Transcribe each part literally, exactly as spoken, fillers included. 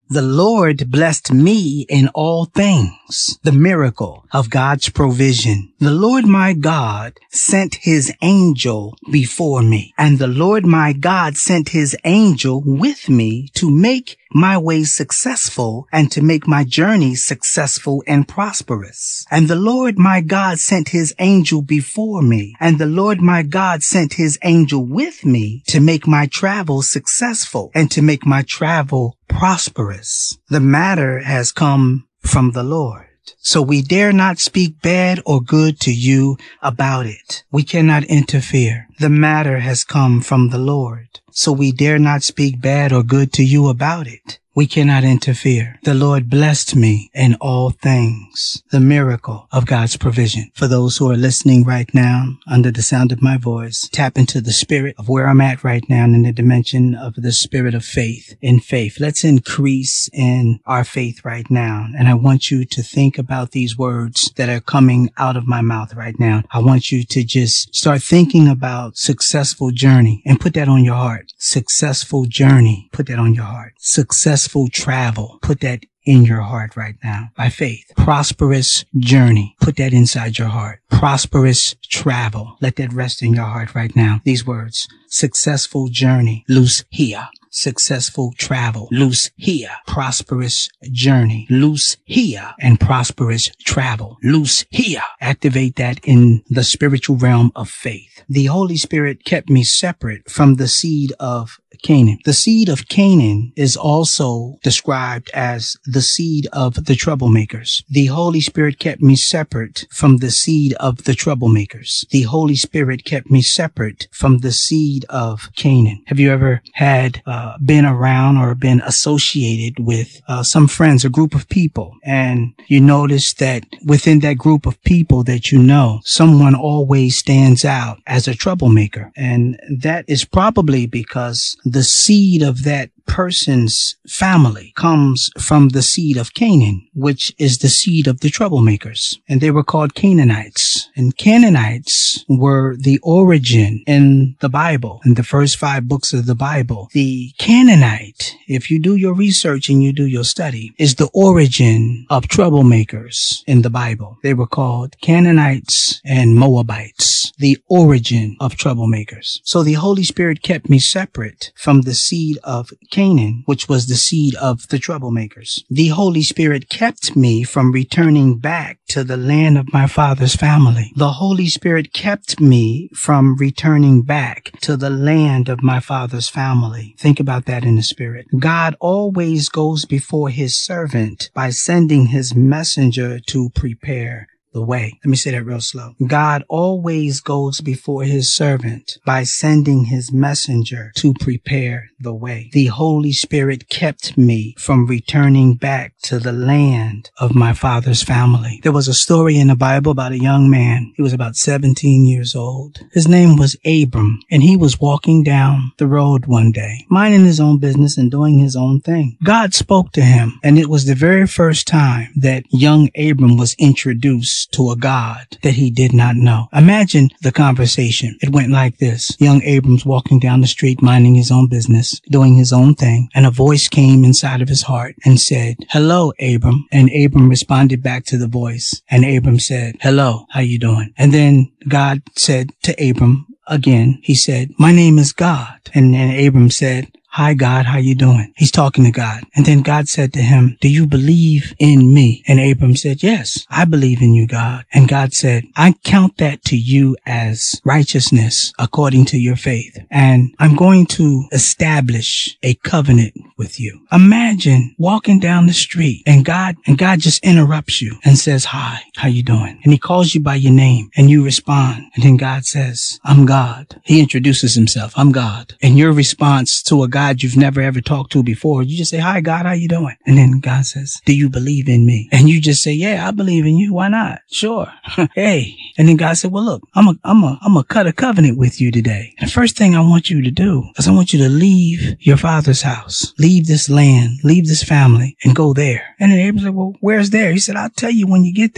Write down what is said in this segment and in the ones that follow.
The Lord blessed me in all things. The miracle of God's provision. The Lord my God sent his angel before me, and the Lord my God sent his angel with me to make my way successful and to make my journey successful and prosperous. And the Lord my God sent his angel before me, and the Lord my God sent his angel with me to make my travel successful and to make my travel prosperous. The matter has come from the Lord. So we dare not speak bad or good to you about it. We cannot interfere. The matter has come from the Lord. So we dare not speak bad or good to you about it. We cannot interfere. The Lord blessed me in all things. The miracle of God's provision. For those who are listening right now, under the sound of my voice, tap into the spirit of where I'm at right now in the dimension of the spirit of faith. In faith, let's increase in our faith right now. And I want you to think about these words that are coming out of my mouth right now. I want you to just start thinking about successful journey and put that on your heart. Successful journey. Put that on your heart. Successful travel. Put that in your heart right now by faith. Prosperous journey. Put that inside your heart. Prosperous travel. Let that rest in your heart right now. These words. Successful journey. Loose here. Successful travel. Loose here. Prosperous journey. Loose here. And prosperous travel. Loose here. Activate that in the spiritual realm of faith. The Holy Spirit kept me separate from the seed of Canaan. The seed of Canaan is also described as the seed of the troublemakers. The Holy Spirit kept me separate from the seed of the troublemakers. The Holy Spirit kept me separate from the seed of Canaan. Have you ever had uh, been around or been associated with uh, some friends, a group of people, and you notice that within that group of people that you know, someone always stands out as a troublemaker, and that is probably because the seed of that person's family comes from the seed of Canaan, which is the seed of the troublemakers. And they were called Canaanites. And Canaanites were the origin in the Bible, in the first five books of the Bible. The Canaanite, if you do your research and you do your study, is the origin of troublemakers in the Bible. They were called Canaanites and Moabites, the origin of troublemakers. So the Holy Spirit kept me separate from the seed of Canaan, which was the seed of the troublemakers. The Holy Spirit kept me from returning back to the land of my father's family. The Holy Spirit kept me from returning back to the land of my father's family. Think about that in the spirit. God always goes before his servant by sending his messenger to prepare the way. Let me say that real slow. God always goes before his servant by sending his messenger to prepare the way. The Holy Spirit kept me from returning back to the land of my father's family. There was a story in the Bible about a young man. He was about seventeen years old. His name was Abram, and he was walking down the road one day, minding his own business and doing his own thing. God spoke to him, and it was the very first time that young Abram was introduced to a God that he did not know. Imagine the conversation. It went like this. Young Abram's walking down the street, minding his own business, doing his own thing, and a voice came inside of his heart and said, "Hello, Abram." And Abram responded back to the voice, and Abram said, "Hello, how you doing?" And then God said to Abram again, he said, "My name is God." And then Abram said, "Hi, God, how you doing?" He's talking to God. And then God said to him, "Do you believe in me?" And Abram said, "Yes, I believe in you, God." And God said, "I count that to you as righteousness according to your faith. And I'm going to establish a covenant with you." Imagine walking down the street and God, and God just interrupts you and says, "Hi, how you doing?" And he calls you by your name and you respond. And then God says, "I'm God." He introduces himself. "I'm God." And your response to a God God you've never ever talked to before, you just say, "Hi, God, how you doing?" And then God says, "Do you believe in me?" And you just say, "Yeah, I believe in you. Why not? Sure." Hey. And then God said, "Well, look, I'm a, I'm a, I'm a cut a covenant with you today. And the first thing I want you to do is I want you to leave your father's house, leave this land, leave this family, and go there." And then Abraham said, "Well, where's there?" He said, "I'll tell you when you get there.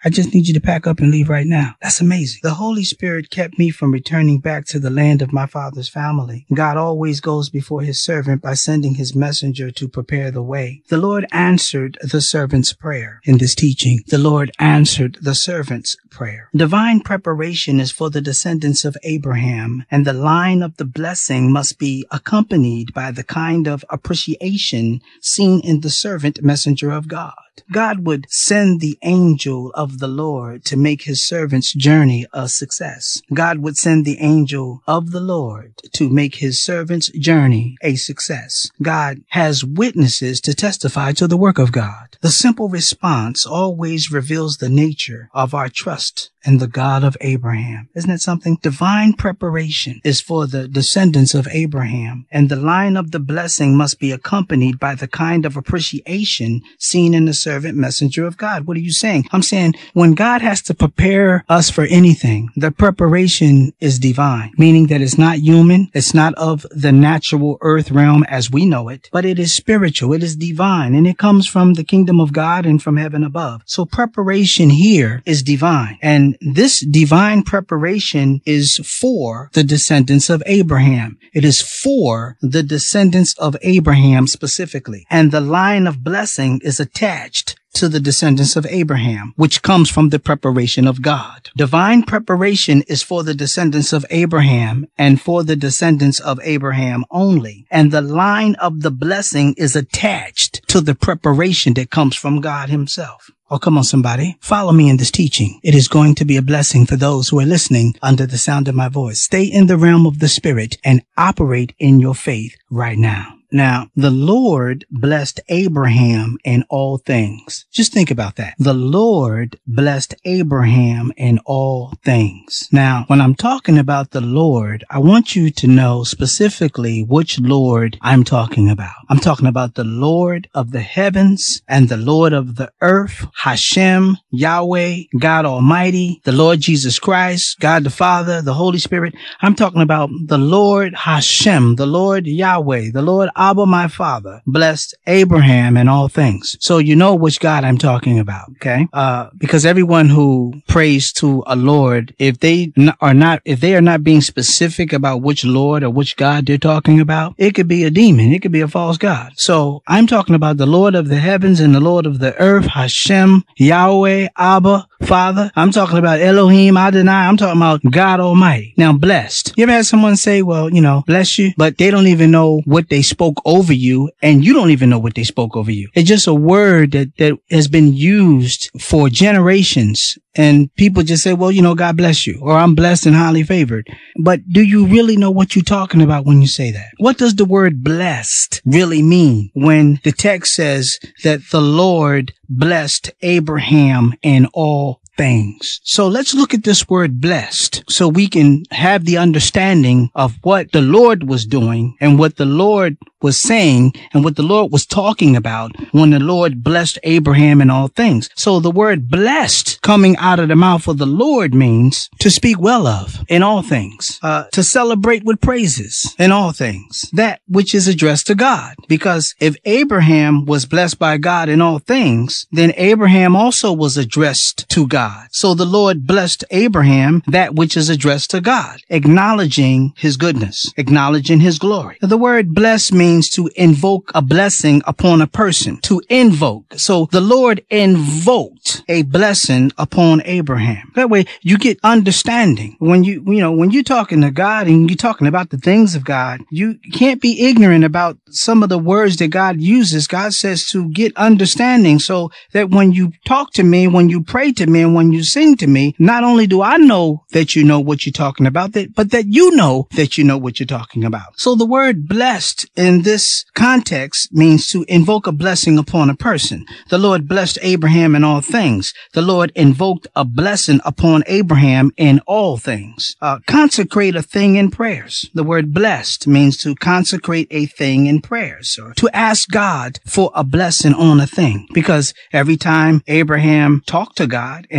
I just need you to pack up and leave right now. That's amazing. The Holy Spirit kept me from returning back to the land of my father's family. God always goes before his servant by sending his messenger to prepare the way. The Lord answered the servant's prayer in this teaching. The Lord answered the servant's prayer. Divine preparation is for the descendants of Abraham, and the line of the blessing must be accompanied by the kind of appreciation seen in the servant messenger of God. God would send the angel of the Lord to make his servant's journey a success. God would send the angel of the Lord to make his servant's journey a success. God has witnesses to testify to the work of God. The simple response always reveals the nature of our trust in the God of Abraham. Isn't that something? Divine preparation is for the descendants of Abraham, and the line of the blessing must be accompanied by the kind of appreciation seen in the servant messenger of God. What are you saying? I'm saying when God has to prepare us for anything, the preparation is divine, meaning that it's not human. It's not of the natural earth realm as we know it, but it is spiritual. It is divine, and it comes from the kingdom of God and from heaven above. So preparation here is divine, and this divine preparation is for the descendants of Abraham. It is for the descendants of Abraham specifically. And the line of blessing is attached to the descendants of Abraham, which comes from the preparation of God. Divine preparation is for the descendants of Abraham and for the descendants of Abraham only. And the line of the blessing is attached to the preparation that comes from God himself. Oh, come on, somebody. Follow me in this teaching. It is going to be a blessing for those who are listening under the sound of my voice. Stay in the realm of the Spirit and operate in your faith right now. Now, the Lord blessed Abraham in all things. Just think about that. The Lord blessed Abraham in all things. Now, when I'm talking about the Lord, I want you to know specifically which Lord I'm talking about. I'm talking about the Lord of the heavens and the Lord of the earth, Hashem, Yahweh, God Almighty, the Lord Jesus Christ, God the Father, the Holy Spirit. I'm talking about the Lord Hashem, the Lord Yahweh, the Lord Abba, my father, blessed Abraham in all things. So you know which God I'm talking about, okay? Uh, because everyone who prays to a Lord, if they n- are not, if they are not being specific about which Lord or which God they're talking about, it could be a demon. It could be a false God. So I'm talking about the Lord of the heavens and the Lord of the earth, Hashem, Yahweh, Abba, Father. I'm talking about Elohim, Adonai. I'm talking about God Almighty. Now, blessed. You ever had someone say, well, you know, bless you, but they don't even know what they spoke over you, and you don't even know what they spoke over you. It's just a word that, that has been used for generations, and people just say, well, you know, God bless you, or I'm blessed and highly favored. But do you really know what you're talking about when you say that? What does the word blessed really mean when the text says that the Lord blessed Abraham in all things? So let's look at this word blessed so we can have the understanding of what the Lord was doing and what the Lord was saying and what the Lord was talking about when the Lord blessed Abraham in all things. So the word blessed coming out of the mouth of the Lord means to speak well of in all things, uh, to celebrate with praises in all things, that which is addressed to God. Because if Abraham was blessed by God in all things, then Abraham also was addressed to God. So the Lord blessed Abraham that which is addressed to God, acknowledging his goodness, acknowledging his glory. The word blessed means to invoke a blessing upon a person, to invoke. So the Lord invoked a blessing upon Abraham. That way you get understanding. When you, you know, when you're talking to God and you're talking about the things of God, you can't be ignorant about some of the words that God uses. God says to get understanding so that when you talk to me, when you pray to me, and when you sing to me, not only do I know that you know what you're talking about, that, but that you know that you know what you're talking about. So the word blessed in this context means to invoke a blessing upon a person. The Lord blessed Abraham in all things. The Lord invoked a blessing upon Abraham in all things. Uh, consecrate a thing in prayers. The word blessed means to consecrate a thing in prayers, or to ask God for a blessing on a thing. Because every time Abraham talked to God and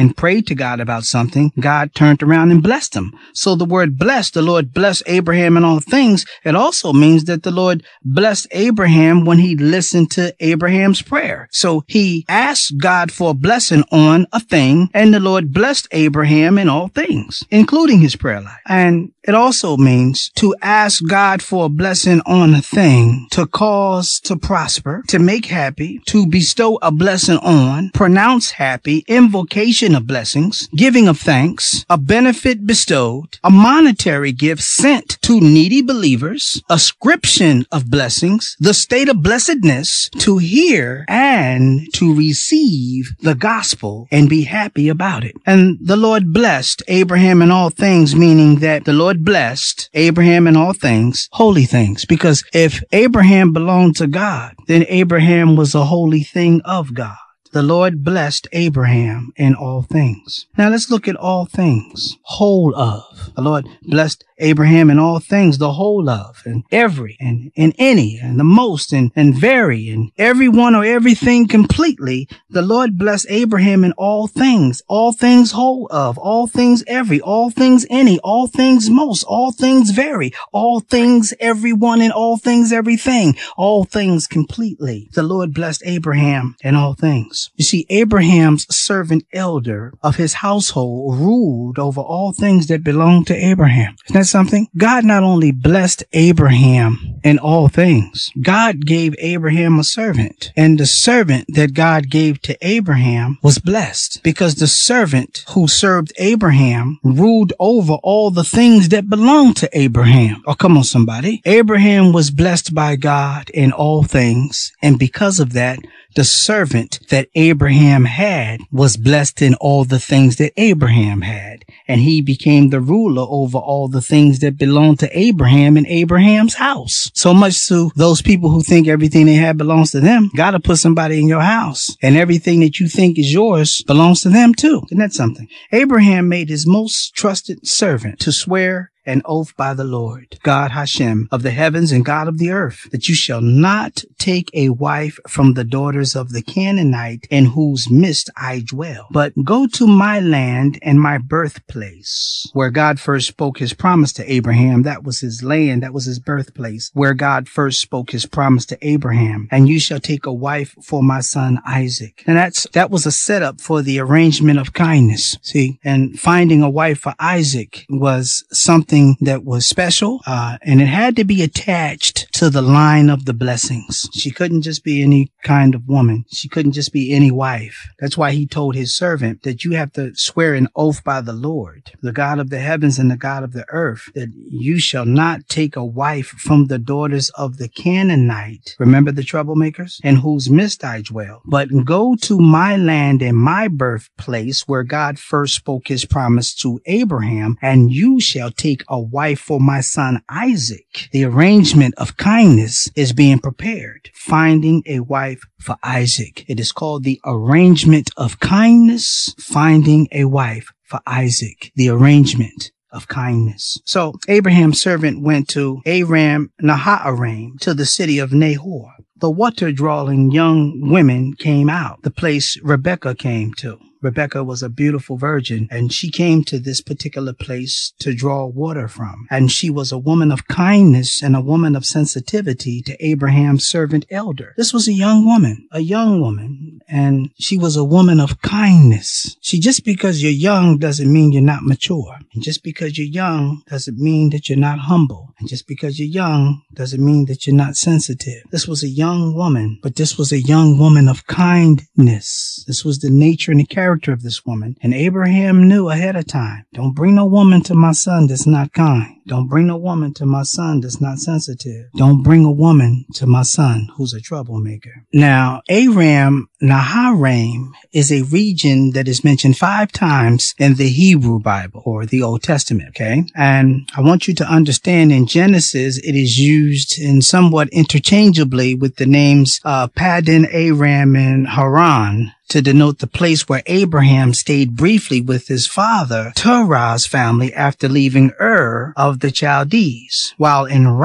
and prayed to God about something, God turned around and blessed him. So the word blessed, the Lord blessed Abraham in all things. It also means that the Lord blessed Abraham when he listened to Abraham's prayer. So he asked God for a blessing on a thing, and the Lord blessed Abraham in all things, including his prayer life. And it also means to ask God for a blessing on a thing, to cause to prosper, to make happy, to bestow a blessing on, pronounce happy, invocation of blessings, giving of thanks, a benefit bestowed, a monetary gift sent to needy believers, ascription of blessings, the state of blessedness, to hear and to receive the gospel and be happy about it. And the Lord blessed Abraham in all things, meaning that the Lord blessed Abraham in all things, holy things, because if Abraham belonged to God, then Abraham was a holy thing of God. The Lord blessed Abraham in all things. Now let's look at all things, whole of. The Lord blessed Abraham in all things, the whole of, and every, and, and any, and the most, and, and very, and everyone or everything completely. The Lord blessed Abraham in all things, all things whole of, all things every, all things any, all things most, all things very, all things everyone, and all things everything, all things completely. The Lord blessed Abraham in all things. You see, Abraham's servant elder of his household ruled over all things that belonged to Abraham. Isn't that something? God not only blessed Abraham in all things, God gave Abraham a servant, and the servant that God gave to Abraham was blessed, because the servant who served Abraham ruled over all the things that belonged to Abraham. Oh, come on, somebody. Abraham was blessed by God in all things, and because of that, the servant that Abraham had was blessed in all the things that Abraham had, and he became the ruler over all the things that belonged to Abraham in Abraham's house. So much to those people who think everything they have belongs to them. Gotta put somebody in your house, and everything that you think is yours belongs to them too. Isn't that something? Abraham made his most trusted servant to swear an oath by the Lord, God Hashem of the heavens and God of the earth, that you shall not take a wife from the daughters of the Canaanite in whose midst I dwell, but go to my land and my birthplace, where God first spoke his promise to Abraham. That was his land. That was his birthplace, where God first spoke his promise to Abraham. And you shall take a wife for my son Isaac. And that's, that was a setup for the arrangement of kindness. See, and finding a wife for Isaac was something that was special, uh, and it had to be attached to the line of the blessings. She couldn't just be any kind of woman. She couldn't just be any wife. That's why he told his servant that you have to swear an oath by the Lord, the God of the heavens and the God of the earth, that you shall not take a wife from the daughters of the Canaanite. Remember the troublemakers? In whose midst I dwell. But go to my land and my birthplace, where God first spoke his promise to Abraham, and you shall take a wife for my son Isaac. The arrangement of kindness is being prepared. Finding a wife for Isaac. It is called the arrangement of kindness. Finding a wife for Isaac. The arrangement of kindness. So Abraham's servant went to Aram Naharaim, to the city of Nahor. The water-drawing young women came out, the place Rebekah came to. Rebekah was a beautiful virgin, and she came to this particular place to draw water from. And she was a woman of kindness and a woman of sensitivity to Abraham's servant elder. This was a young woman, a young woman, and she was a woman of kindness. See, just because you're young doesn't mean you're not mature. And just because you're young doesn't mean that you're not humble. And just because you're young doesn't mean that you're not sensitive. This was a young woman, but this was a young woman of kindness. This was the nature and the character of this woman. And Abraham knew ahead of time, don't bring no woman to my son that's not kind. Don't bring a woman to my son that's not sensitive. Don't bring a woman to my son who's a troublemaker. Now, Aram Naharaim is a region that is mentioned five times in the Hebrew Bible or the Old Testament, okay? And I want you to understand in Genesis, it is used in somewhat interchangeably with the names uh, Paddan Aram and Haran, to denote the place where Abraham stayed briefly with his father, Terah's family, after leaving Ur of the Chaldees. While en route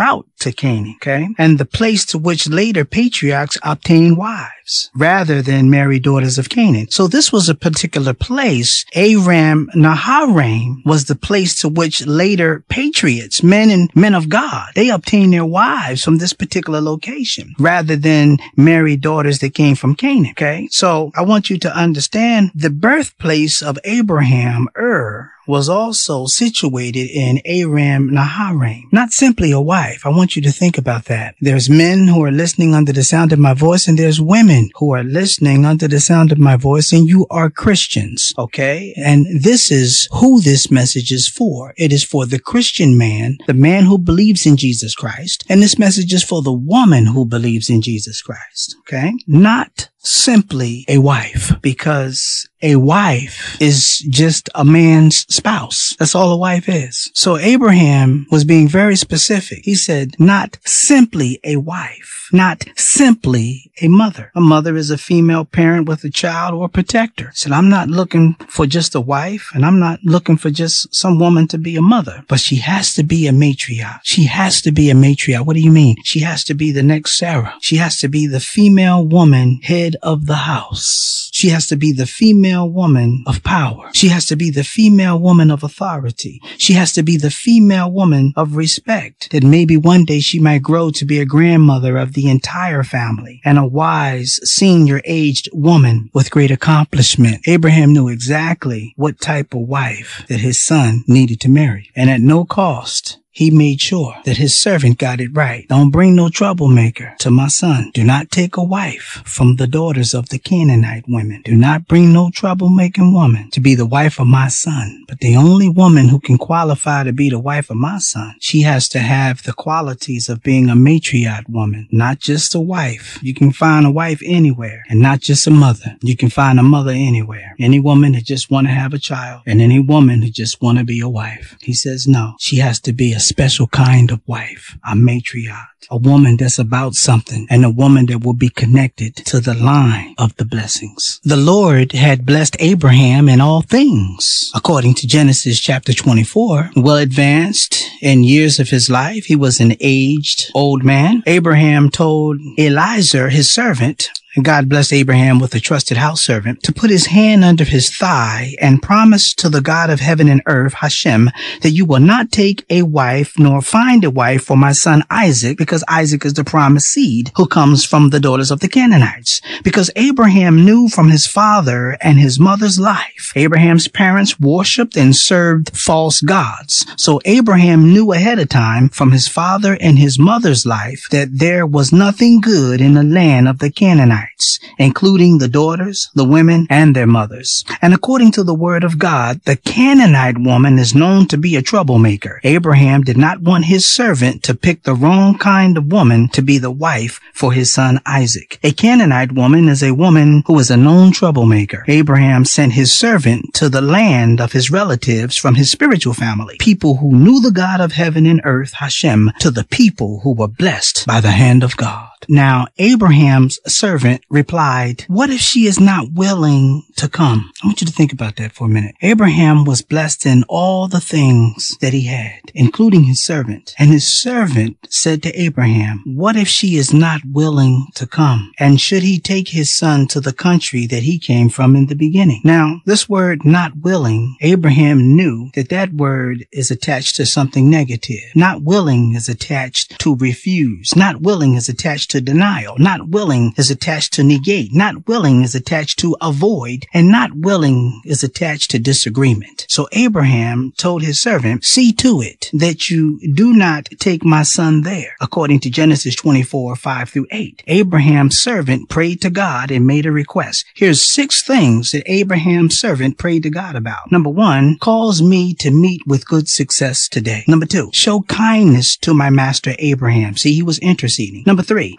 to Canaan, okay? And the place to which later patriarchs obtained wives rather than marry daughters of Canaan. So this was a particular place. Aram Naharaim was the place to which later patriots, men and men of God, they obtained their wives from this particular location rather than marry daughters that came from Canaan, okay? So I want you to understand the birthplace of Abraham, Ur, was also situated in Aram Naharaim. Not simply a wife. I want you to think about that. There's men who are listening under the sound of my voice, and there's women who are listening under the sound of my voice, and you are Christians, okay? And this is who this message is for. It is for the Christian man, the man who believes in Jesus Christ, and this message is for the woman who believes in Jesus Christ, okay? Not simply a wife, because a wife is just a man's spouse. That's all a wife is. So Abraham was being very specific. He said, not simply a wife, not simply a mother. A mother is a female parent with a child or protector. He said, I'm not looking for just a wife, and I'm not looking for just some woman to be a mother, but she has to be a matriarch. She has to be a matriarch. What do you mean? She has to be the next Sarah. She has to be the female woman head of the house. She has to be the female woman of power. She has to be the female woman of authority. She has to be the female woman of respect, that maybe one day she might grow to be a grandmother of the entire family and a wise, senior-aged woman with great accomplishment. Abraham knew exactly what type of wife that his son needed to marry. And at no cost, he made sure that his servant got it right. Don't bring no troublemaker to my son. Do not take a wife from the daughters of the Canaanite women. Do not bring no troublemaking woman to be the wife of my son. But the only woman who can qualify to be the wife of my son, she has to have the qualities of being a matriarch woman, not just a wife. You can find a wife anywhere, and not just a mother. You can find a mother anywhere. Any woman that just want to have a child, and any woman who just want to be a wife. He says no. She has to be a special kind of wife, a matriarch, a woman that's about something, and a woman that will be connected to the line of the blessings. The Lord had blessed Abraham in all things. According to Genesis chapter twenty-four, well advanced in years of his life, he was an aged old man. Abraham told Eliezer, his servant, and God blessed Abraham with a trusted house servant, to put his hand under his thigh and promise to the God of heaven and earth, Hashem, that you will not take a wife nor find a wife for my son Isaac, because Isaac is the promised seed who comes from the daughters of the Canaanites. Because Abraham knew from his father and his mother's life, Abraham's parents worshipped and served false gods. So Abraham knew ahead of time from his father and his mother's life that there was nothing good in the land of the Canaanites, including the daughters, the women, and their mothers. And according to the word of God, the Canaanite woman is known to be a troublemaker. Abraham did not want his servant to pick the wrong kind of woman to be the wife for his son Isaac. A Canaanite woman is a woman who is a known troublemaker. Abraham sent his servant to the land of his relatives from his spiritual family, people who knew the God of heaven and earth, Hashem, to the people who were blessed by the hand of God. Now, Abraham's servant replied, what if she is not willing to come? I want you to think about that for a minute. Abraham was blessed in all the things that he had, including his servant. And his servant said to Abraham, what if she is not willing to come? And should he take his son to the country that he came from in the beginning? Now, this word not willing, Abraham knew that that word is attached to something negative. Not willing is attached to refuse. Not willing is attached to denial. Not willing is attached to negate. Not willing is attached to avoid. And not willing is attached to disagreement. So Abraham told his servant, see to it that you do not take my son there. According to Genesis twenty-four, five through eight. Abraham's servant prayed to God and made a request. Here's six things that Abraham's servant prayed to God about. Number one, cause me to meet with good success today. Number two, show kindness to my master Abraham. See, he was interceding. Number three,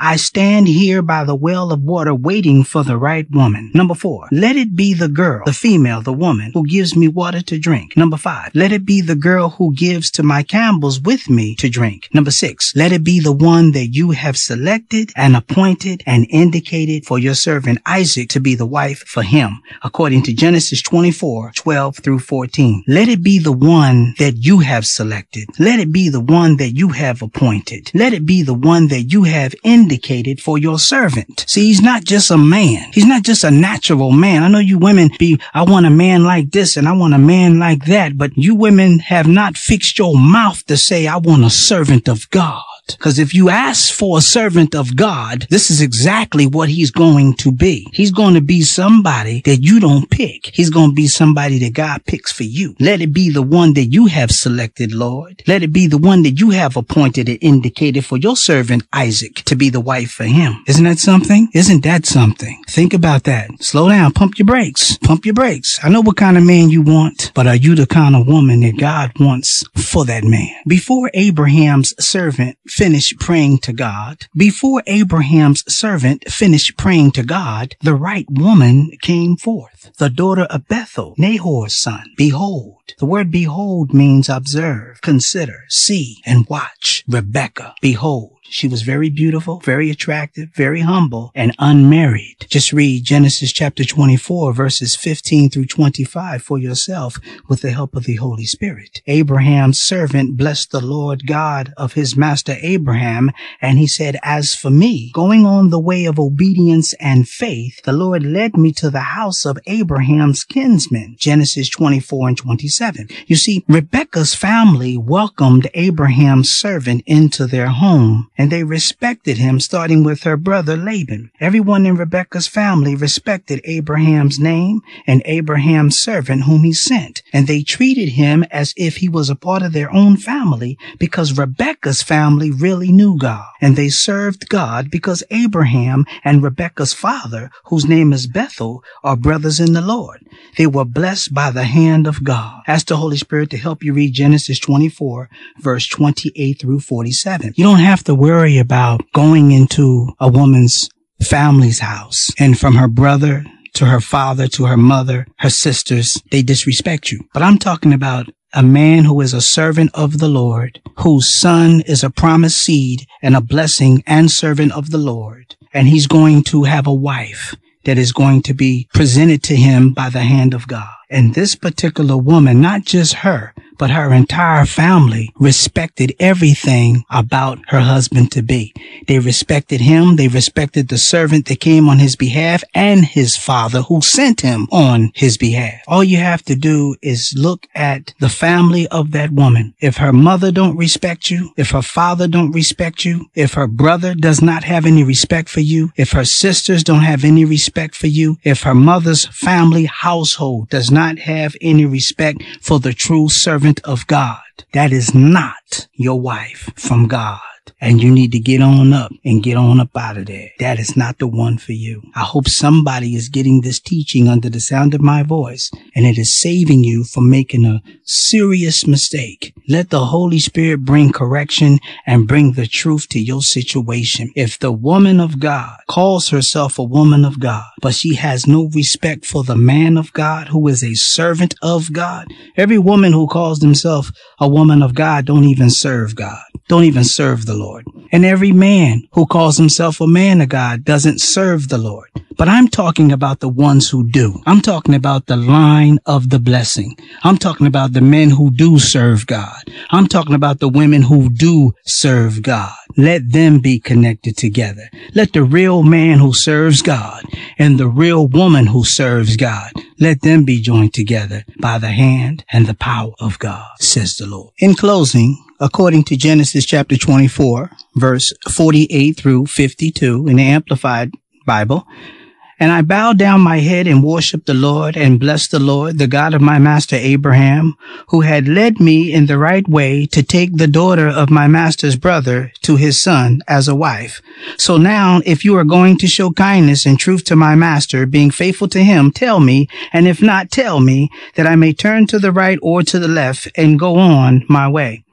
I stand here by the well of water waiting for the right woman. Number four, let it be the girl, the female, the woman who gives me water to drink. Number five, let it be the girl who gives to my camels with me to drink. Number six, let it be the one that you have selected and appointed and indicated for your servant Isaac to be the wife for him, according to Genesis twenty-four, twelve through fourteen. Let it be the one that you have selected. Let it be the one that you have appointed. Let it be the one that you have indicated for your servant. See, he's not just a man. He's not just a natural man. I know you women be, I want a man like this and I want a man like that, but you women have not fixed your mouth to say, I want a servant of God. Because if you ask for a servant of God, this is exactly what he's going to be. He's going to be somebody that you don't pick. He's going to be somebody that God picks for you. Let it be the one that you have selected, Lord. Let it be the one that you have appointed and indicated for your servant Isaac to be the wife for him. Isn't that something? Isn't that something? Think about that. Slow down. Pump your brakes. Pump your brakes. I know what kind of man you want, but are you the kind of woman that God wants for that man? Before Abraham's servant finished praying to God, before Abraham's servant finished praying to God, the right woman came forth, the daughter of Bethuel, Nahor's son. Behold. The word behold means observe, consider, see, and watch. Rebecca, behold. She was very beautiful, very attractive, very humble, and unmarried. Just read Genesis chapter twenty-four, verses fifteen through twenty-five for yourself with the help of the Holy Spirit. Abraham's servant blessed the Lord God of his master Abraham, and he said, as for me, going on the way of obedience and faith, the Lord led me to the house of Abraham's kinsman. Genesis twenty-four and twenty-seven. You see, Rebekah's family welcomed Abraham's servant into their home, and they respected him, starting with her brother Laban. Everyone in Rebekah's family respected Abraham's name and Abraham's servant whom he sent, and they treated him as if he was a part of their own family because Rebekah's family really knew God, and they served God because Abraham and Rebekah's father, whose name is Bethuel, are brothers in the Lord. They were blessed by the hand of God. Ask the Holy Spirit to help you read Genesis twenty-four, verse twenty-eight through forty-seven. You don't have to worry about going into a woman's family's house and from her brother to her father to her mother, her sisters, they disrespect you. But I'm talking about a man who is a servant of the Lord, whose son is a promised seed and a blessing and servant of the Lord. And he's going to have a wife that is going to be presented to him by the hand of God. And this particular woman, not just her, but her entire family respected everything about her husband to be. They respected him. They respected the servant that came on his behalf and his father who sent him on his behalf. All you have to do is look at the family of that woman. If her mother don't respect you, if her father don't respect you, if her brother does not have any respect for you, if her sisters don't have any respect for you, if her mother's family household does not have any respect for the true servant of God, that is not your wife from God. And you need to get on up and get on up out of there. That is not the one for you. I hope somebody is getting this teaching under the sound of my voice, and it is saving you from making a serious mistake. Let the Holy Spirit bring correction and bring the truth to your situation. If the woman of God calls herself a woman of God, but she has no respect for the man of God who is a servant of God, every woman who calls themselves a woman of God don't even serve God, don't even serve the Lord. And every man who calls himself a man of God doesn't serve the Lord. But I'm talking about the ones who do. I'm talking about the line of the blessing. I'm talking about the men who do serve God. I'm talking about the women who do serve God. Let them be connected together. Let the real man who serves God and the real woman who serves God, let them be joined together by the hand and the power of God, says the Lord. In closing, according to Genesis chapter twenty-four, verse forty-eight through fifty-two in the Amplified Bible, and I bowed down my head and worshiped the Lord and blessed the Lord, the God of my master Abraham, who had led me in the right way to take the daughter of my master's brother to his son as a wife. So now, if you are going to show kindness and truth to my master, being faithful to him, tell me, and if not, tell me, that I may turn to the right or to the left and go on my way.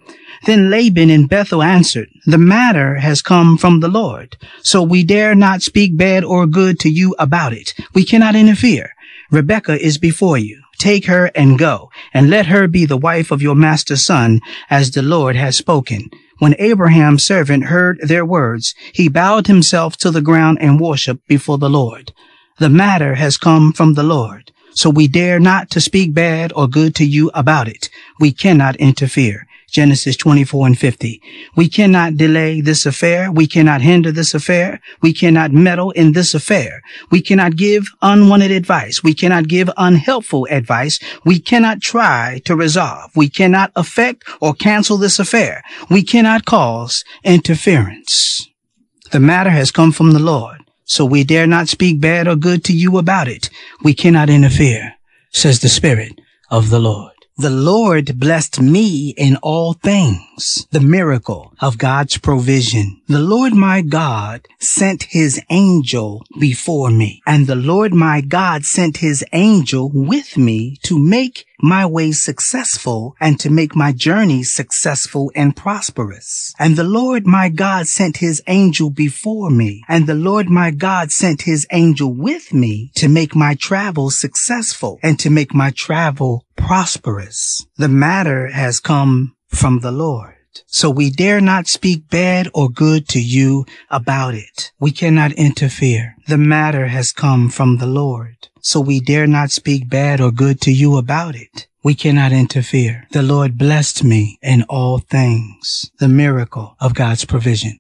Then Laban in Bethel answered, the matter has come from the Lord, so we dare not speak bad or good to you about it. We cannot interfere. Rebekah is before you. Take her and go, and let her be the wife of your master's son, as the Lord has spoken. When Abraham's servant heard their words, he bowed himself to the ground and worshipped before the Lord. The matter has come from the Lord, so we dare not to speak bad or good to you about it. We cannot interfere. Genesis twenty-four and fifty. We cannot delay this affair. We cannot hinder this affair. We cannot meddle in this affair. We cannot give unwanted advice. We cannot give unhelpful advice. We cannot try to resolve. We cannot affect or cancel this affair. We cannot cause interference. The matter has come from the Lord, so we dare not speak bad or good to you about it. We cannot interfere, says the Spirit of the Lord. The Lord blessed me in all things, the miracle of God's provision. The Lord my God sent his angel before me, and the Lord my God sent his angel with me to make my way successful and to make my journey successful and prosperous. And the Lord my God sent his angel before me, and the Lord my God sent his angel with me to make my travel successful and to make my travel prosperous. The matter has come from the Lord, so we dare not speak bad or good to you about it. We cannot interfere. The matter has come from the Lord, so we dare not speak bad or good to you about it. We cannot interfere. The Lord blessed me in all things, the miracle of God's provision.